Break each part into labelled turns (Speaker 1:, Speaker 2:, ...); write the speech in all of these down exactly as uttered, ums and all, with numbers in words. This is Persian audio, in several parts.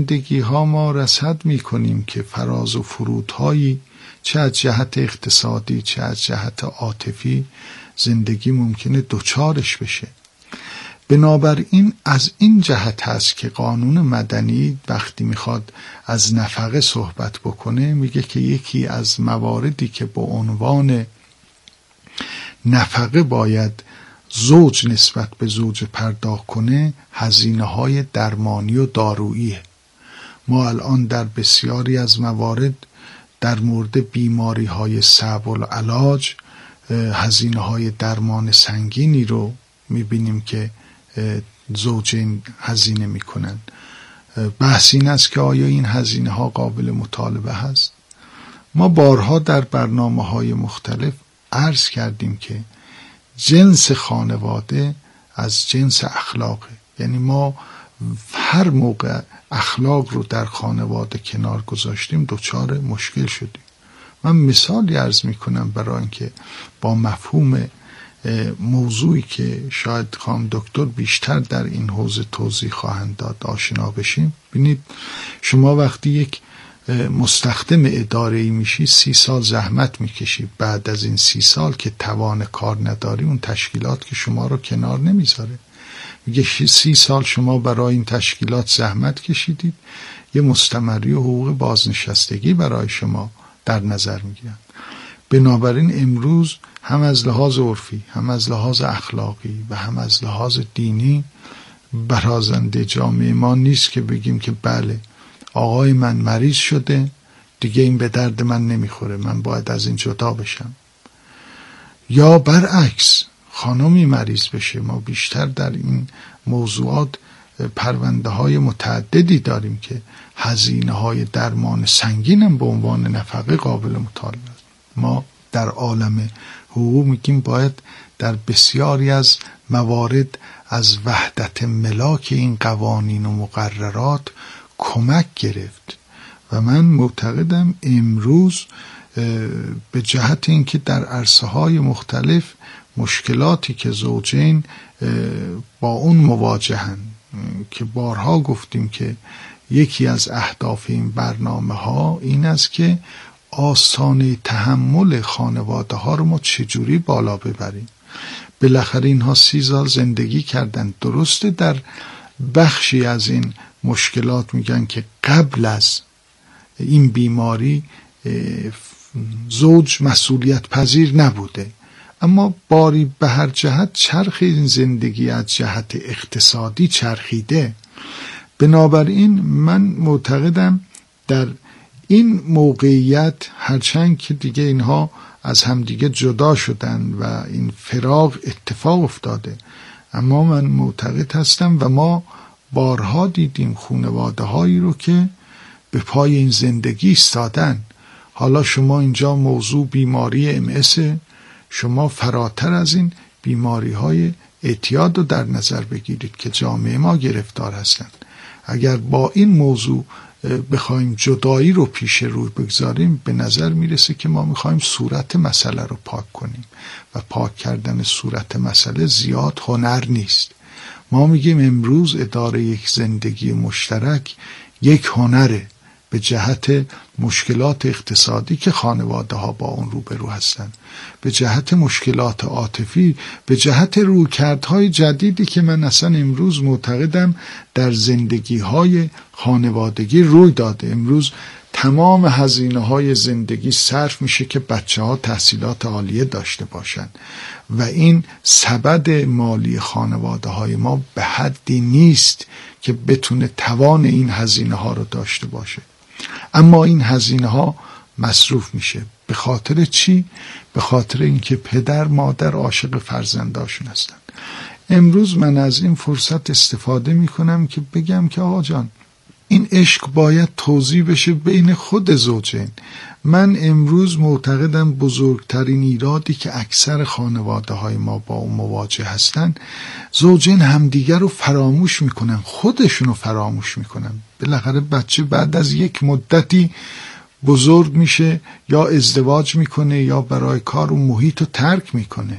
Speaker 1: زندگی ها ما رصد می کنیم که فراز و فرودهایی چه از جهت اقتصادی چه از جهت عاطفی زندگی ممکنه دوچارش بشه. بنابراین از این جهت هست که قانون مدنی وقتی میخواد از نفقه صحبت بکنه میگه که یکی از مواردی که به عنوان نفقه باید زوج نسبت به زوج پرداخت کنه هزینه های درمانی و داروییه. ما الان در بسیاری از موارد در مورد بیماری های صعب العلاج هزینه های درمان سنگینی رو میبینیم که زوجین هزینه میکنن. بحث این است که آیا این هزینه ها قابل مطالبه هست؟ ما بارها در برنامه های مختلف عرض کردیم که جنس خانواده از جنس اخلاقه، یعنی ما هر موقع اخلاق رو در خانواده کنار گذاشتیم دچار مشکل شدیم. من مثالی عرض میکنم برای اینکه با مفهوم موضوعی که شاید خانم دکتر بیشتر در این حوزه توضیح خواهند داد آشنا بشیم. ببینید شما وقتی یک مستخدم اداره‌ای میشی سی سال زحمت میکشی، بعد از این سی سال که توان کار نداری اون تشکیلات که شما رو کنار نمیذاره. میگه سی سال شما برای این تشکیلات زحمت کشیدید، یه مستمری و حقوق بازنشستگی برای شما در نظر میگیرن. بنابراین امروز هم از لحاظ عرفی هم از لحاظ اخلاقی و هم از لحاظ دینی برازنده جامعه ما نیست که بگیم که بله آقای من مریض شده دیگه این به درد من نمیخوره، من باید از این جدا بشم. یا برعکس خانمی مریض بشه. ما بیشتر در این موضوعات پرونده های متعددی داریم که هزینه های درمان سنگین هم به عنوان نفقه قابل مطالبه است. ما در عالم حقوق میگیم باید در بسیاری از موارد از وحدت ملاک این قوانین و مقررات کمک گرفت و من معتقدم امروز به جهت اینکه در عرصه های مختلف مشکلاتی که زوجین با اون مواجهن که بارها گفتیم که یکی از اهداف این برنامه ها این است که آسانه تحمل خانواده ها رو ما چجوری بالا ببریم. بالاخره اینها سی سال زندگی کردن، درسته در بخشی از این مشکلات میگن که قبل از این بیماری زوج مسئولیت پذیر نبوده، اما باری به هر جهت چرخ این زندگی از جهت اقتصادی چرخیده. بنابراین من معتقدم در این موقعیت هرچند که دیگه اینها از همدیگه جدا شدن و این فراق اتفاق افتاده، اما من معتقد هستم و ما بارها دیدیم خانواده هایی رو که به پای این زندگی ایستادن. حالا شما اینجا موضوع بیماری ام اس، شما فراتر از این بیماری های اعتیاد رو در نظر بگیرید که جامعه ما گرفتار هستند. اگر با این موضوع بخوایم جدایی رو پیش روی بگذاریم به نظر میرسه که ما میخوایم صورت مسئله رو پاک کنیم و پاک کردن صورت مسئله زیاد هنر نیست. ما میگیم امروز اداره یک زندگی مشترک یک هنره به جهت مشکلات اقتصادی که خانواده ها با اون روبرو هستند، به جهت مشکلات عاطفی، به جهت رویکردهای جدیدی که من اصلا امروز معتقدم در زندگی های خانوادگی روی داده. امروز تمام هزینه های زندگی صرف میشه که بچه ها تحصیلات عالیه داشته باشن و این سبد مالی خانواده های ما به حدی نیست که بتونه توان این هزینه ها رو داشته باشه. اما این هزینه ها مصروف میشه. به خاطر چی؟ به خاطر اینکه پدر مادر عاشق فرزنداشون هستن. امروز من از این فرصت استفاده میکنم که بگم که آقا جان این عشق باید توزیع بشه بین خود زوجین. من امروز معتقدم بزرگترین ایرادی که اکثر خانواده های ما با اون مواجه هستن، زوجین همدیگر رو فراموش میکنن، خودشون رو فراموش میکنن. بالاخره بچه بعد از یک مدتی بزرگ میشه یا ازدواج میکنه یا برای کار اون محیط رو ترک میکنه.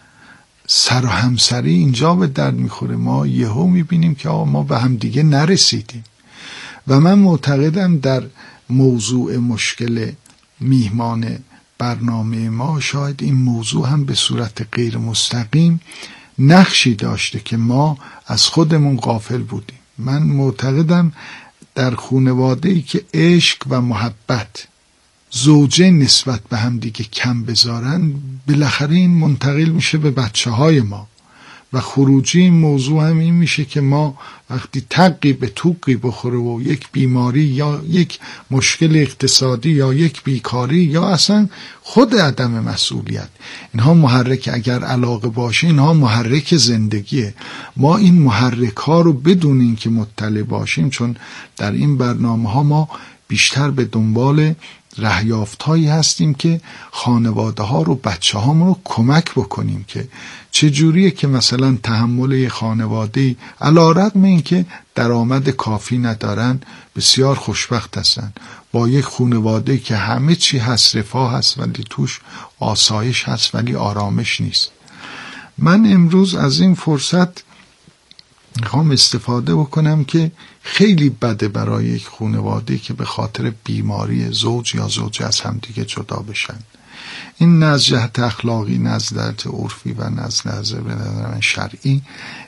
Speaker 1: سر و همسری اینجا به درد میخوره. ما یهو میبینیم که آقا ما به همدیگه نرسیدیم و من معتقدم در موضوع مشکل میهمان برنامه ما شاید این موضوع هم به صورت غیر مستقیم نقشی داشته که ما از خودمون غافل بودیم. من معتقدم در خانواده‌ای که عشق و محبت زوجه نسبت به هم دیگه کم بذارن، بالاخره این منتقل میشه به بچه های ما و خروجی این موضوع هم این میشه که ما وقتی تقی به توقی بخوره و یک بیماری یا یک مشکل اقتصادی یا یک بیکاری یا اصلا خود عدم مسئولیت، اینها محرک، اگر علاقه باشه اینها محرک زندگیه. ما این محرک ها رو بدون این که مطلع باشیم، چون در این برنامه ها ما بیشتر به دنبال رهیافت هایی هستیم که خانواده ها رو، بچه هامون رو کمک بکنیم که چجوریه که مثلا تحمل یه خانواده علی رغم این که درآمد کافی ندارن بسیار خوشبخت هستن با یک خانواده که همه چی هست، رفاه هست ولی توش آسایش هست ولی آرامش نیست. من امروز از این فرصت میخوام استفاده بکنم که خیلی بده برای یک خانواده که به خاطر بیماری زوج یا زوجه از هم دیگه جدا بشن. این نه از جهت اخلاقی، نه از جهت عرفی و نه از نظر شرعی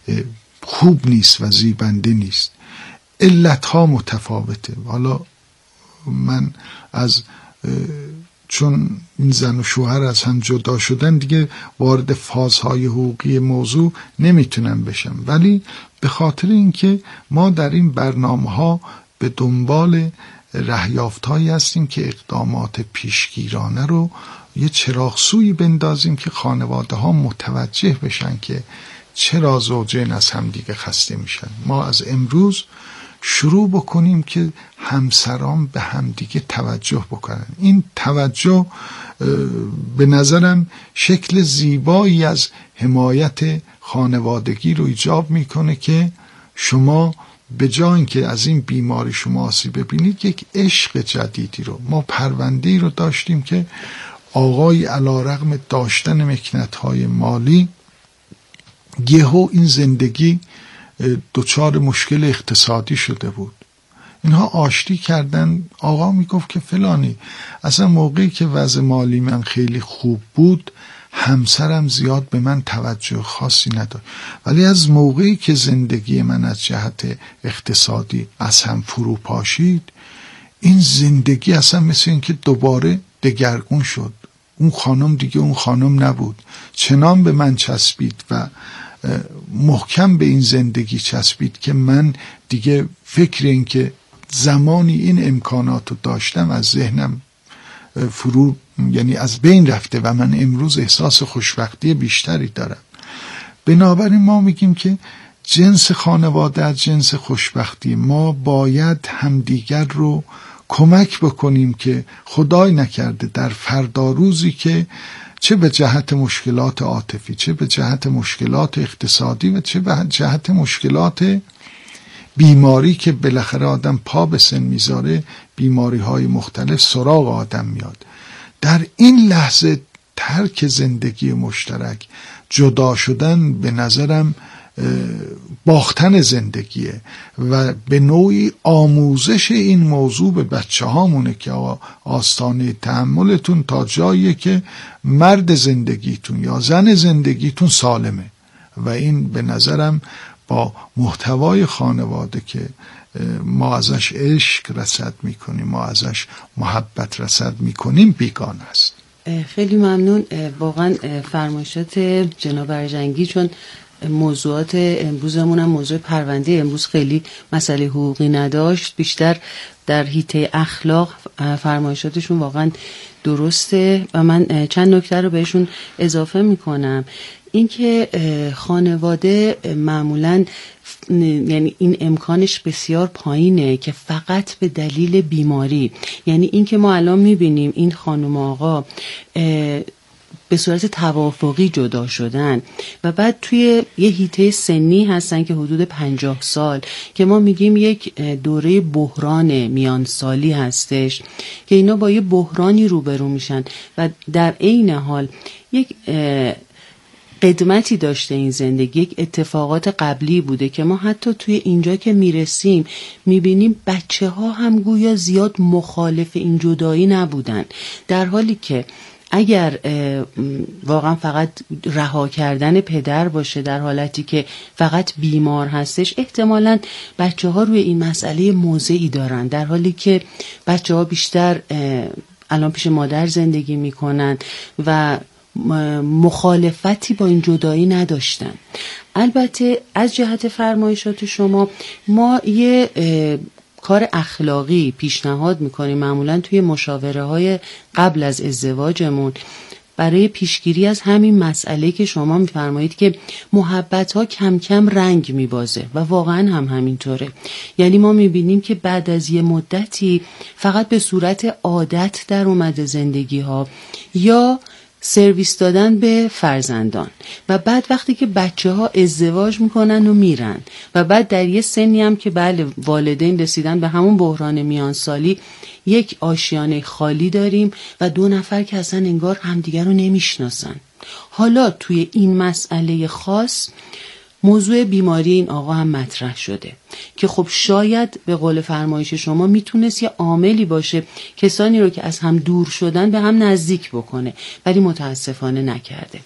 Speaker 1: خوب نیست و زیبنده نیست. علتها متفاوته. حالا من از چون این زن و شوهر از هم جدا شدن دیگه وارد فازهای حقوقی موضوع نمیتونم بشم، ولی به خاطر اینکه ما در این برنامه ها به دنبال رهیافت‌هایی هستیم که اقدامات پیشگیرانه رو یه چراغسویی بندازیم که خانواده ها متوجه بشن که چرا زوجین از هم دیگه خسته میشن. ما از امروز شروع بکنیم که همسران به همدیگه توجه بکنن. این توجه به نظرم شکل زیبایی از حمایت خانوادگی رو ایجاب میکنه که شما به جای اینکه از این بیماری شما آسیب ببینید، یک عشق جدیدی رو. ما پرونده‌ای رو داشتیم که آقای علی رغم داشتن مکنت‌های مالی یهو این زندگی دچار مشکل اقتصادی شده بود. اینها آشتی کردن. آقا میگفت که فلانی اصلا موقعی که وضع مالی من خیلی خوب بود همسرم زیاد به من توجه خاصی نداشت، ولی از موقعی که زندگی من از جهت اقتصادی از هم فرو پاشید این زندگی اصلا مثل این که دوباره دگرگون شد. اون خانم دیگه اون خانم نبود، چنان به من چسبید و محکم به این زندگی چسبید که من دیگه فکر این که زمانی این امکانات رو داشتم از ذهنم فرو، یعنی از بین رفته و من امروز احساس خوشبختی بیشتری دارم. بنابراین ما میگیم که جنس خانواده از جنس خوشبختی. ما باید همدیگر رو کمک بکنیم که خدای نکرده در فردا روزی که چه به جهت مشکلات عاطفی، چه به جهت مشکلات اقتصادی و چه به جهت مشکلات بیماری که بالاخره آدم پا به سن میذاره، بیماری های مختلف سراغ آدم میاد، در این لحظه ترک زندگی مشترک، جدا شدن به نظرم باختن زندگیه و به نوعی آموزش این موضوع به بچه هامونه که آستانه تحملتون تا جاییه که مرد زندگیتون یا زن زندگیتون سالمه. و این به نظرم با محتوای خانواده که ما ازش عشق رصد میکنیم، ما ازش محبت رصد میکنیم بیگانه است.
Speaker 2: خیلی ممنون. واقعا فرمایشات جناب ارجنگی، چون موضوعات امروزمون هم موضوع پرونده امروز خیلی مسئله حقوقی نداشت، بیشتر در حیطه اخلاق فرمایشاتشون واقعا درسته و من چند نکته رو بهشون اضافه میکنم. اینکه خانواده معمولاً یعنی این امکانش بسیار پایینه که فقط به دلیل بیماری، یعنی اینکه ما الان میبینیم این خانم آقا به صورت توافقی جدا شدن و بعد توی یه حیطه سنی هستن که حدود پنجاه سال که ما میگیم یک دوره بحران میان سالی هستش که اینا با یه بحرانی روبرو میشن و در عین حال یک قدمتی داشته این زندگی، یک اتفاقات قبلی بوده که ما حتی توی اینجا که میرسیم میبینیم بچه ها هم گویا زیاد مخالف این جدایی نبودن، در حالی که اگر واقعا فقط رها کردن پدر باشه در حالتی که فقط بیمار هستش، احتمالاً بچه ها روی این مسئله موضعی دارن، در حالی که بچه ها بیشتر الان پیش مادر زندگی میکنن و مخالفتی با این جدایی نداشتن. البته از جهت فرمایشات شما ما یه کار اخلاقی پیشنهاد میکنیم معمولا توی مشاوره های قبل از ازدواجمون برای پیشگیری از همین مسئله که شما میفرمایید که محبت ها کم کم رنگ میبازه و واقعا هم همینطوره. یعنی ما میبینیم که بعد از یه مدتی فقط به صورت عادت در اومده زندگی ها یا سرویس دادن به فرزندان و بعد وقتی که بچه ها ازدواج میکنن و میرن و بعد در یه سنی هم که بله والدین رسیدن به همون بحران میانسالی، یک آشیانه خالی داریم و دو نفر که اصلا انگار همدیگر رو نمیشناسن. حالا توی این مسئله خاص موضوع بیماری این آقا هم مطرح شده که خب شاید به قول فرمایش شما میتونست یه عاملی باشه کسانی رو که از هم دور شدن به هم نزدیک بکنه، ولی متاسفانه نکرده.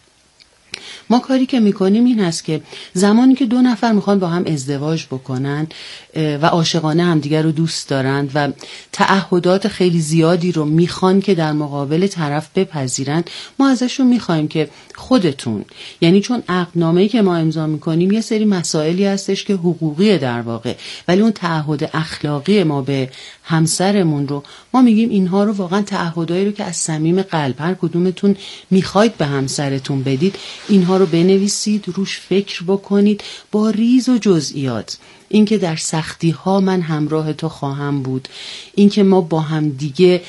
Speaker 2: ما کاری که میکنیم این هست که زمانی که دو نفر میخوان با هم ازدواج بکنن و عاشقانه همدیگر رو دوست دارند و تعهدات خیلی زیادی رو میخوان که در مقابل طرف بپذیرن، ما ازشون میخوایم که خودتون، یعنی چون عقدنامه‌ای که ما امضا میکنیم یه سری مسائلی هستش که حقوقیه در واقع، ولی اون تعهد اخلاقی ما به همسرمون رو ما میگیم اینها رو واقعا تعهدایی رو که از صمیم قلب هر کدومتون میخواید به همسرتون بدید، اینها رو بنویسید، روش فکر بکنید با ریز و جزئیات. اینکه در سختی ها من همراه تو خواهم بود، اینکه ما با هم دیگه،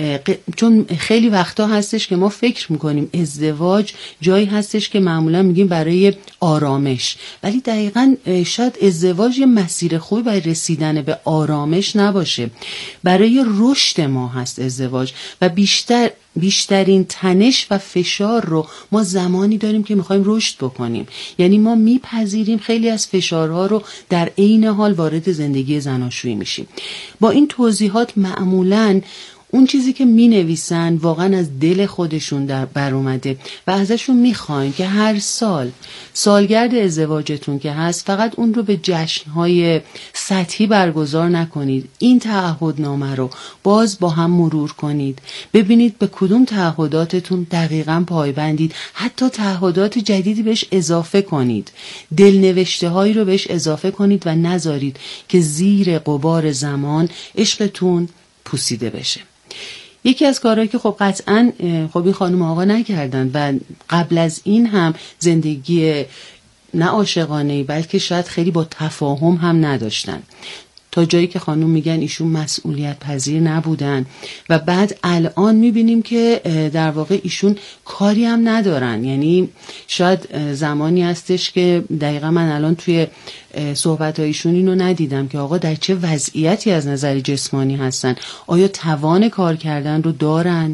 Speaker 2: چون خیلی وقتا هستش که ما فکر میکنیم ازدواج جایی هستش که معمولا میگیم برای آرامش، ولی دقیقاً شاید ازدواج یه مسیر خوبی برای رسیدن به آرامش نباشه، برای رشد ما هست ازدواج و بیشتر بیشترین تنش و فشار رو ما زمانی داریم که میخوایم رشد بکنیم. یعنی ما میپذیریم خیلی از فشارها رو، در عین حال وارد زندگی زناشویی میشیم. با این توضیحات معمولاً اون چیزی که می نویسن واقعا از دل خودشون در بر اومده و ازشون میخوایم که هر سال سالگرد ازدواجتون که هست فقط اون رو به جشنهای سطحی برگزار نکنید، این تعهدنامه رو باز با هم مرور کنید، ببینید به کدوم تعهداتتون دقیقاً پایبندید، حتی تعهدات جدیدی بهش اضافه کنید، دلنوشته هایی رو بهش اضافه کنید و نذارید که زیر غبار زمان عشقتون پوسیده بشه. یکی از کارهایی که خب قطعاً خب این خانم آقا نکردن و قبل از این هم زندگی نه عاشقانه‌ای بلکه شاید خیلی با تفاهم هم نداشتن، تا جایی که خانم میگن ایشون مسئولیت پذیر نبودن و بعد الان میبینیم که در واقع ایشون کاری هم ندارن. یعنی شاید زمانی هستش که دقیقا من الان توی صحبت هایشون اینو ندیدم که آقا در چه وضعیتی از نظر جسمانی هستن، آیا توان کار کردن رو دارن؟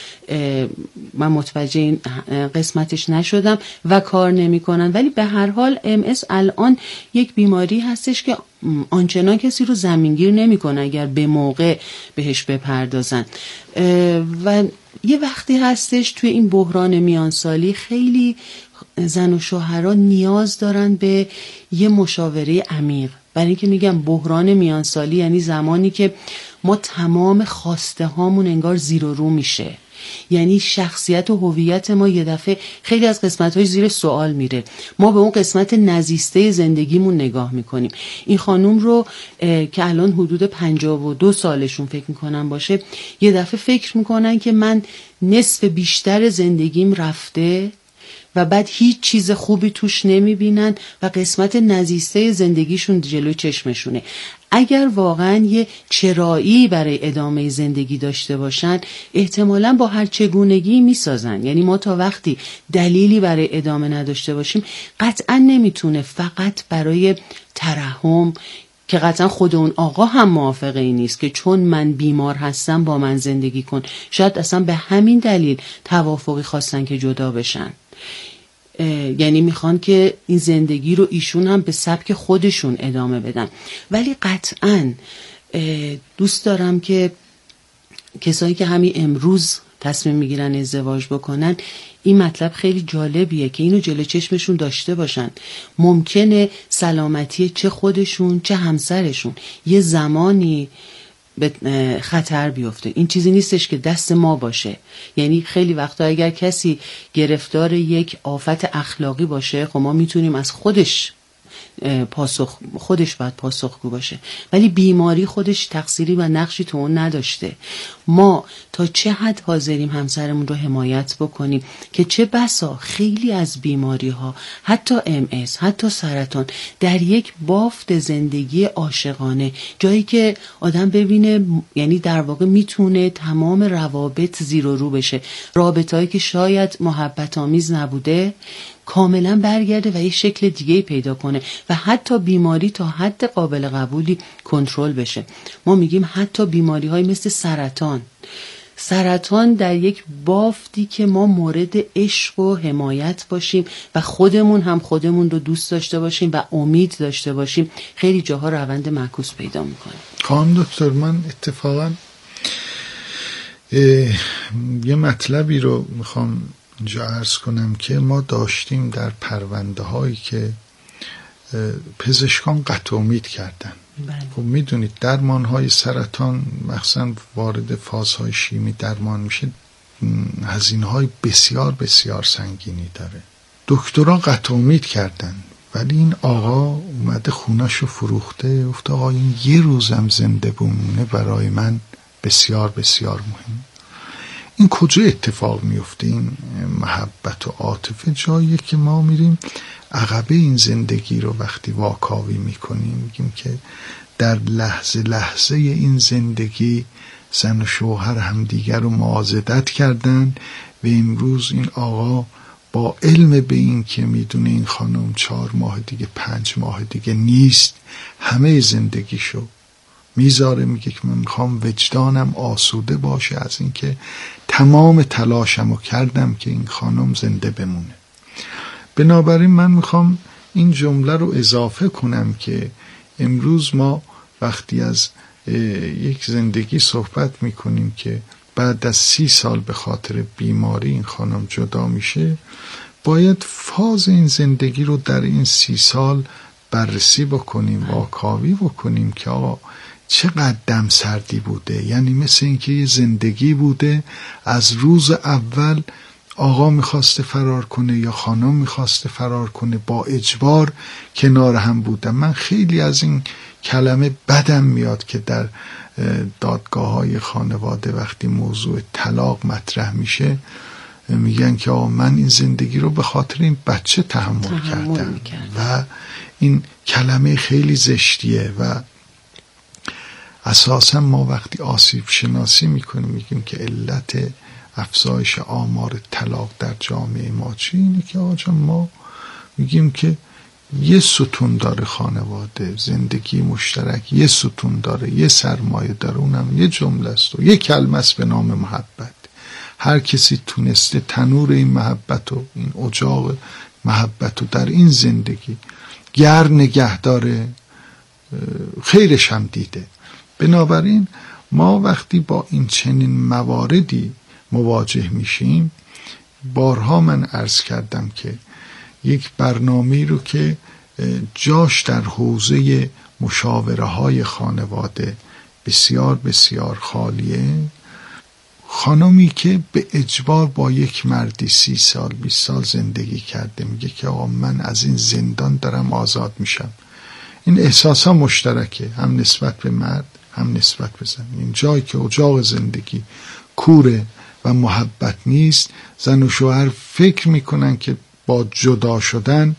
Speaker 2: من متوجه این قسمتش نشدم و کار نمی کنن. ولی به هر حال ام اس الان یک بیماری هستش که آنچنان کسی رو زمینگیر نمی کنه اگر به موقع بهش بپردازن و یه وقتی هستش توی این بحران میانسالی خیلی زن و شوهرها نیاز دارن به یه مشاوره عمیق، برای اینکه میگم بحران میانسالی یعنی زمانی که ما تمام خواسته هامون انگار زیر و رو میشه، یعنی شخصیت و هویت ما یه دفعه خیلی از قسمت‌های زیر سوال میره، ما به اون قسمت نزیسته زندگیمون نگاه میکنیم. این خانوم رو که الان حدود پنجاه و دو سالشون فکر میکنن باشه، یه دفعه فکر میکنن که من نصف بیشتر زندگیم رفته و بعد هیچ چیز خوبی توش نمیبینن و قسمت نزیسته زندگیشون جلوی چشمشونه. اگر واقعا یه چرایی برای ادامه زندگی داشته باشن احتمالاً با هر چگونگی میسازن. یعنی ما تا وقتی دلیلی برای ادامه نداشته باشیم قطعا نمیتونه فقط برای ترحم، که قطعا خود اون آقا هم موافقه این نیست که چون من بیمار هستم با من زندگی کن، شاید اصلا به همین دلیل توافقی خواستن که جدا بشن. یعنی میخوان که این زندگی رو ایشون هم به سبک خودشون ادامه بدن. ولی قطعاً دوست دارم که کسایی که همین امروز تصمیم میگیرن ازدواج بکنن این مطلب خیلی جالبیه که اینو جلو چشمشون داشته باشن. ممکنه سلامتی چه خودشون چه همسرشون یه زمانی به خطر بیفته. این چیزی نیستش که دست ما باشه. یعنی خیلی وقتا اگر کسی گرفتار یک آفت اخلاقی باشه، خب ما میتونیم از خودش پاسخ خودش باید پاسخگو باشه، ولی بیماری خودش تقصیری و نقشی تو اون نداشته. ما تا چه حد حاضریم همسرمون رو حمایت بکنیم که چه بسا خیلی از بیماری ها، حتی ام اس، حتی سرطان، در یک بافت زندگی عاشقانه، جایی که آدم ببینه یعنی در واقع میتونه تمام روابط زیر و رو بشه، رابطه‌ای که شاید محبت آمیز نبوده کاملا برگرده و یه شکل دیگه پیدا کنه و حتی بیماری تا حد قابل قبولی کنترل بشه. ما میگیم حتی بیماری های مثل سرطان سرطان در یک بافتی که ما مورد عشق و حمایت باشیم و خودمون هم خودمون رو دوست داشته باشیم و امید داشته باشیم، خیلی جاها روند معکوس پیدا میکنه.
Speaker 1: خانم دکتر، من اتفاقا یه مطلبی رو میخوام اینجا عرض کنم که ما داشتیم در پرونده هایی که پزشکان قطع امید کردن.
Speaker 2: بله.
Speaker 1: خب میدونید درمان های سرطان مخصوصا وارد فازهای شیمی درمان میشه، هزینه های بسیار بسیار سنگینی داره. دکتران قطع امید کردن ولی این آقا اومده خونه‌شو فروخته، گفت آقا این یه روزم زنده بمونه برای من بسیار بسیار مهم. این کجا اتفاق میفته؟ این محبت و عاطفه جاییه که ما میریم عقبه این زندگی رو وقتی واکاوی میکنیم میگیم که در لحظه لحظه این زندگی زن و شوهر همدیگر رو معاضدت کردن و امروز این آقا با علم به این که میدونه این خانم چهار ماه دیگه پنج ماه دیگه نیست، همه زندگیشو میذاره، میگه که من میخوام وجدانم آسوده باشه از این که تمام تلاشمو کردم که این خانم زنده بمونه. بنابراین من میخوام این جمله رو اضافه کنم که امروز ما وقتی از یک زندگی صحبت میکنیم که بعد از سی سال به خاطر بیماری این خانم جدا میشه، باید فاز این زندگی رو در این سی سال بررسی بکنیم، واکاوی بکنیم که آقا چقدر دم سردی بوده. یعنی مثل اینکه یه زندگی بوده از روز اول آقا میخواسته فرار کنه یا خانم میخواسته فرار کنه، با اجبار کنار هم بودن. من خیلی از این کلمه بدم میاد که در دادگاه های خانواده وقتی موضوع طلاق مطرح میشه میگن که آقا من این زندگی رو به خاطر این بچه تحمل, تحمل کردم میکرد. و این کلمه خیلی زشتیه و اساسا ما وقتی آسیب شناسی میکنیم میگیم که علت افزایش آمار طلاق در جامعه ما چی؟ اینه که آقا ما میگیم که یه ستون داره خانواده، زندگی مشترک یه ستون داره، یه سرمایه داره، اونم یه جمله است و یه کلمه است به نام محبت. هر کسی تونسته تنور این محبت و این اجاق محبت رو در این زندگی گرم نگه داره، خیرش هم دیده. بنابراین ما وقتی با این چنین مواردی مواجه میشیم، بارها من عرض کردم که یک برنامه‌ای رو که جاش در حوزه مشاوره های خانواده بسیار بسیار خالیه، خانمی که به اجبار با یک مردی سی سال بیست سال زندگی کرده میگه که آقا من از این زندان دارم آزاد میشم. این احساس ها مشترکه، هم نسبت به مرد هم نسبت به زن. این جایی که اجاق زندگی کوره و محبت نیست، زن و شوهر فکر میکنن که با جدا شدن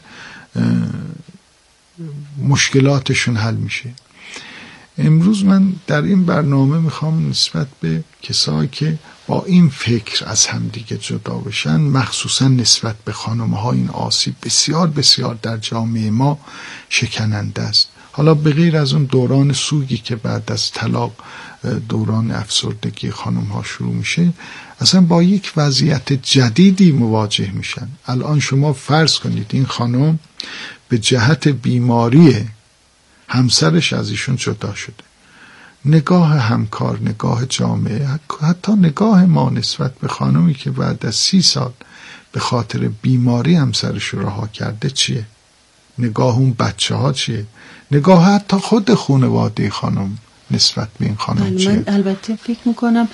Speaker 1: مشکلاتشون حل میشه. امروز من در این برنامه میخوام نسبت به کسایی که با این فکر از همدیگه جدا بشن، مخصوصا نسبت به خانم‌ها، این آسیب بسیار بسیار در جامعه ما شکننده است. حالا به غیر از اون دوران سوگی که بعد از طلاق دوران افسردگی خانم ها شروع میشه، اصلا با یک وضعیت جدیدی مواجه میشن. الان شما فرض کنید این خانم به جهت بیماری همسرش از ایشون جدا شده، نگاه همکار، نگاه جامعه، حتی نگاه ما نسبت به خانمی که بعد از سی سال به خاطر بیماری همسرش رو رها کرده چیه؟ نگاه اون بچه ها چیه؟ نگاه حتی خود خانواده خانم نسبت به این خانم چیه؟
Speaker 2: من البته فکر میکنم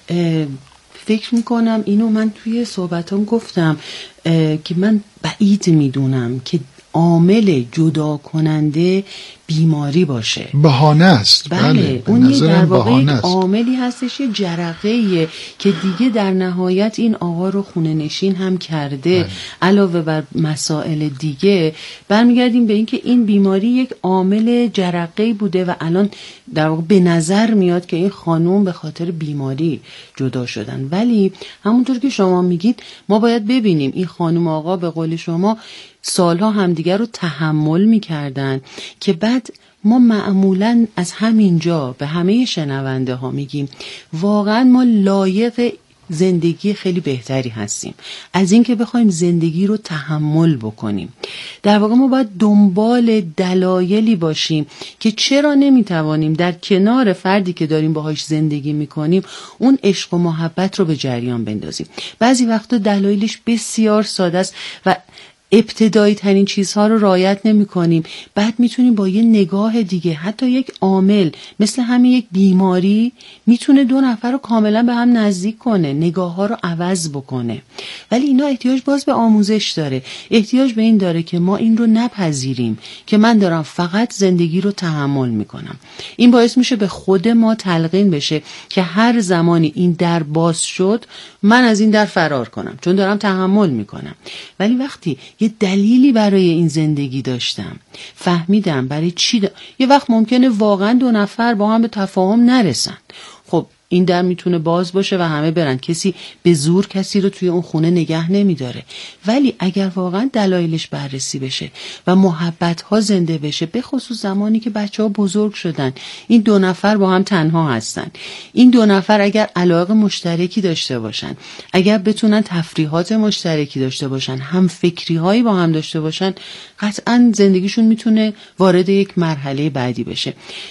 Speaker 2: فکر میکنم اینو من توی صحبتام گفتم که من بعید میدونم که عامل جدا کننده بیماری باشه.
Speaker 1: بهانه است.
Speaker 2: بله,
Speaker 1: بله.
Speaker 2: اون یه در واقع یک عاملی هستش، یه جرقه‌ایه که دیگه در نهایت این آقا رو خونه نشین هم کرده. بله. علاوه بر مسائل دیگه برمیگردیم به این که این بیماری یک عامل جرقه‌ای بوده و الان در واقع به نظر میاد که این خانم به خاطر بیماری جدا شدن، ولی همونطور که شما میگید ما باید ببینیم این خانم آقا به قول شما سالها همدیگر رو تحمل میکردن که بعد ما معمولاً از همینجا به همه شنونده ها میگیم واقعاً ما لایق زندگی خیلی بهتری هستیم از این که بخوایم زندگی رو تحمل بکنیم. در واقع ما باید دنبال دلایلی باشیم که چرا نمیتوانیم در کنار فردی که داریم باهاش زندگی میکنیم اون عشق و محبت رو به جریان بندازیم. بعضی وقتا دلایلش بسیار ساده است و ابتدایی ترین چیزها رو رعایت نمی کنیم، بعد میتونیم با یه نگاه دیگه، حتی یک عامل مثل همین یک بیماری میتونه دو نفر رو کاملا به هم نزدیک کنه، نگاه ها رو عوض بکنه. ولی اینا احتیاج باز به آموزش داره، احتیاج به این داره که ما این رو نپذیریم که من دارم فقط زندگی رو تحمل میکنم. این باعث میشه به خود ما تلقین بشه که هر زمانی این در باز شد من از این در فرار کنم چون دارم تحمل میکنم. ولی وقتی یه دلیلی برای این زندگی داشتم، فهمیدم برای چی دا... یه وقت ممکنه واقعا دو نفر با هم به تفاهم نرسن، خب این در میتونه باز باشه و همه برن، کسی به زور کسی رو توی اون خونه نگه نمیداره. ولی اگر واقعا دلایلش بررسی بشه و محبت ها زنده بشه، به خصوص زمانی که بچه ها بزرگ شدن، این دو نفر با هم تنها هستن، این دو نفر اگر علاقه مشترکی داشته باشن، اگر بتونن تفریحات مشترکی داشته باشن، هم فکری هایی با هم داشته باشن، قطعا زندگیشون میتونه وارد یک مرحله بعدی بشه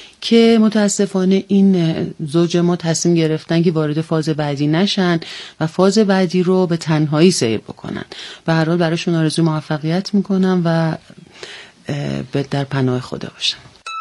Speaker 2: که متاسفانه این زوج ما تصمیم گرفتن که وارد فاز بعدی نشن و فاز بعدی رو به تنهایی سیر بکنن. به هر حال براشون آرزوی موفقیت میکنم و در پناه خدا باشن.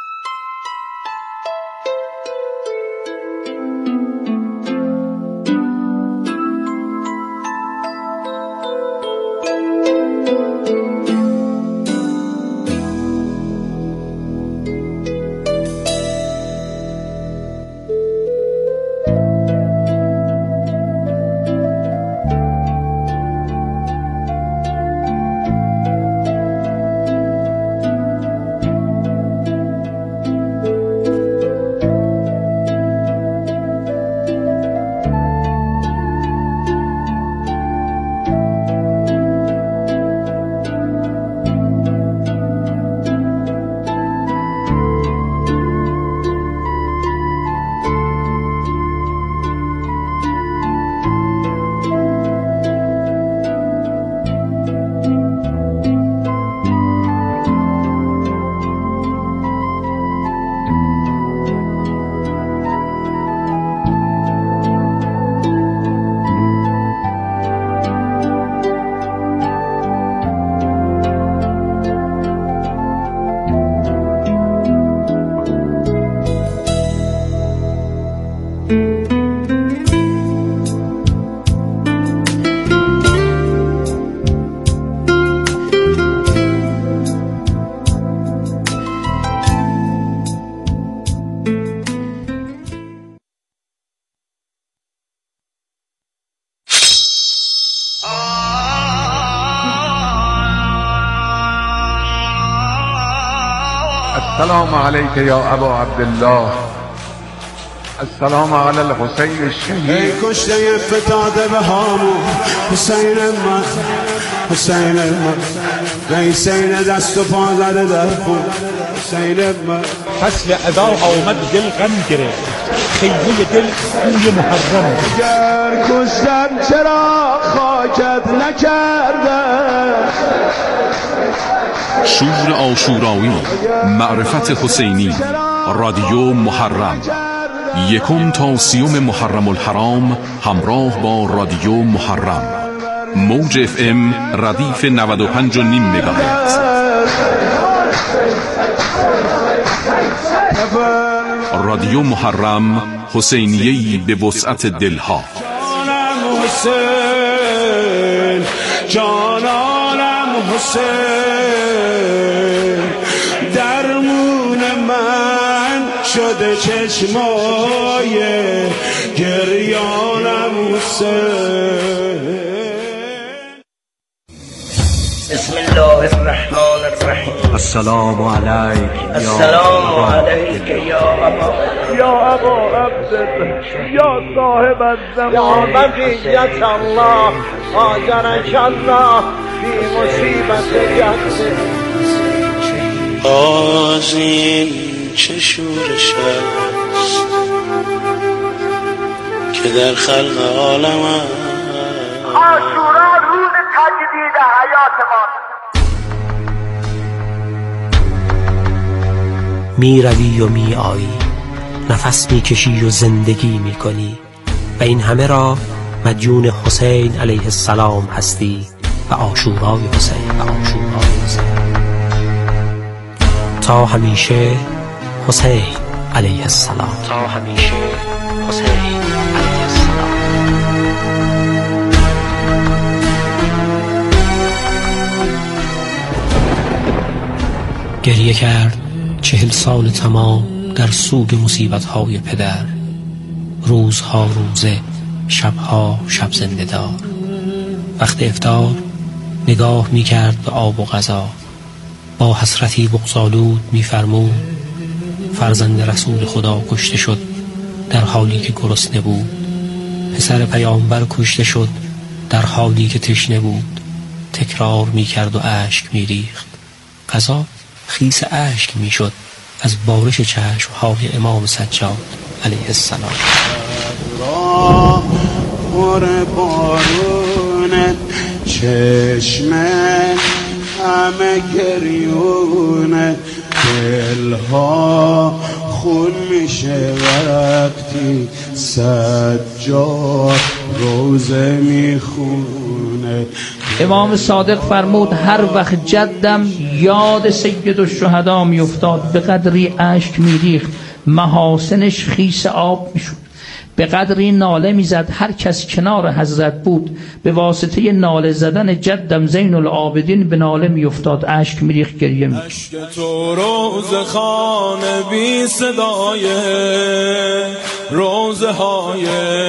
Speaker 3: السلام علیک یا ابا عبدالله، السلام علی الحسین الشهید.
Speaker 4: ای کشته فتاده به هامون حسین من، حسین من، حسین دست و پا زده در خون حسین من.
Speaker 5: فصل ادا آمد دل غم گرفت، خیلی دل بوی محرم.
Speaker 4: گر کشتم چرا خاکت نکردم.
Speaker 6: شور عاشورایی، معرفت حسینی، رادیو محرم، یکم تا سیوم محرم الحرام همراه با رادیو محرم، موج اف ام ردیف نود و پنج و نیم مگاهرتز. رادیو محرم، حسینیه‌ای به وسعت دلها.
Speaker 4: جانم حسین، جانانم حسین، درمون من شده چشمای گریانم حسین.
Speaker 7: بسم الله الرحمن الرحیم.
Speaker 8: السلام علیک
Speaker 7: السلام علیک یا ابا
Speaker 3: یا ابا عبدالله یا صاحب الزمان
Speaker 7: یا بقیت الله آجرک الله فی مصیبت جد.
Speaker 9: باز این چه شورش است که در خلق عالم است.
Speaker 10: عاشورا روز تجدید حیات ما.
Speaker 11: می روی و می آیی، نفس می کشی و زندگی می کنی و این همه را مدیون حسین علیه السلام هستی و عاشورای حسین و عاشورای حسین. تا همیشه حسین علیه السلام. تا همیشه حسین علیه السلام. گریه کرد چهل سال تمام در سوگ مصیبت‌های پدر، روزها روزه، شبها شب زنده دار. وقت افطار نگاه می‌کرد به آب و غذا، با حسرتی بغض‌آلود می‌فرمود فرزند رسول خدا کشته شد در حالی که گرسنه بود، پسر پیامبر کشته شد در حالی که تشنه بود. تکرار می‌کرد و اشک می‌ریخت. غذا خیس اشک می‌شد از بارش چشم‌های امام سجاد علیه السلام.
Speaker 4: مر بارونت چشم همه گریونه، دلها خون میشه وقتی سجاد روزه میخونه.
Speaker 5: امام صادق فرمود هر وقت جدم یاد سید الشهدا می افتاد به قدری اشک می ریخت، محاسنش خیس آب می شد. به قدری ناله می زد هر کس کنار حضرت بود، به واسطه ناله زدن جدم زین العابدین به ناله می افتاد، اشک می ریخت، گریه می.
Speaker 4: اشک تو روز خانه بی صدای روزه های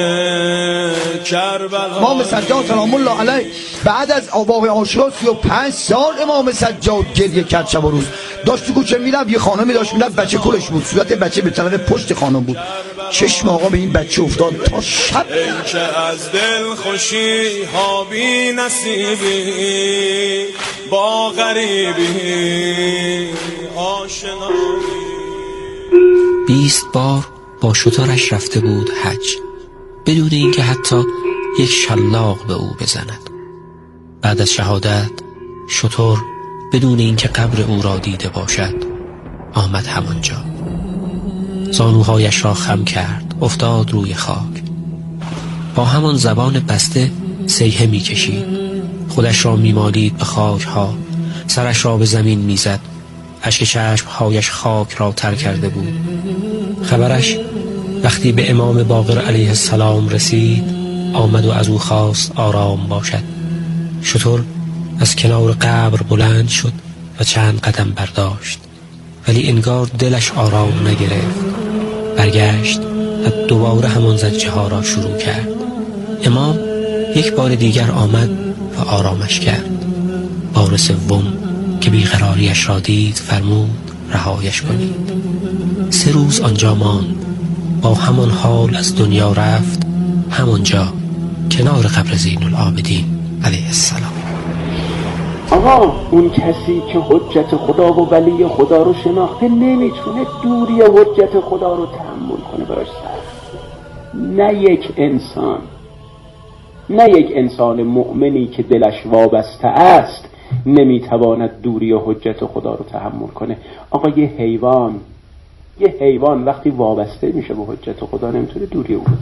Speaker 4: کربلا.
Speaker 12: امام سجاد سلام الله علیه بعد از آباق عاشورا سی و پنج سال امام سجاد گریه کرد. شب و روز داشت تو کوچه میرفت، یه خانمی داشت میرفت، بچه کلش بود، صورت بچه به طرف پشت خانم بود. چشم آقا به این بچه افتاد تا شب.
Speaker 4: ای که از دل خوشی ها بی نصیبی با غریبی آشنایی.
Speaker 11: بیست بار با شترش رفته بود حج بدون اینکه حتی یک شلاق به او بزند. بعد از شهادت شتر بدون اینکه قبر او را دیده باشد آمد همانجا، زانوهایش را خم کرد، افتاد روی خاک، با همان زبان بسته سیحه می کشید، خودش را می مالید به خاک ها، سرش را به زمین می زد، اشک چشمهایش خاک را تر کرده بود. خبرش وقتی به امام باقر علیه السلام رسید آمد و از او خواست آرام باشد. شتر از کنار قبر بلند شد و چند قدم برداشت، ولی انگار دلش آرام نگرفت. برگشت و دوباره همان زجه ها را شروع کرد. امام یک بار دیگر آمد و آرامش کرد. بار سوم که بیقراریش را دید فرمود رهایش کنید. سه روز آنجا ماند، با همان حال از دنیا رفت، همانجا کنار قبر زین العابدین علیه السلام.
Speaker 13: آقا اون کسی که حجت خدا و ولی خدا رو شناخته نمیتونه دوری حجت خدا رو تحمل کنه، براش سخت. نه یک انسان، نه یک انسان مؤمنی که دلش وابسته است نمیتواند دوری حجت خدا رو تحمل کنه. آقا یه حیوان، یه حیوان وقتی وابسته میشه به حجت خدا نمیتونه دوری او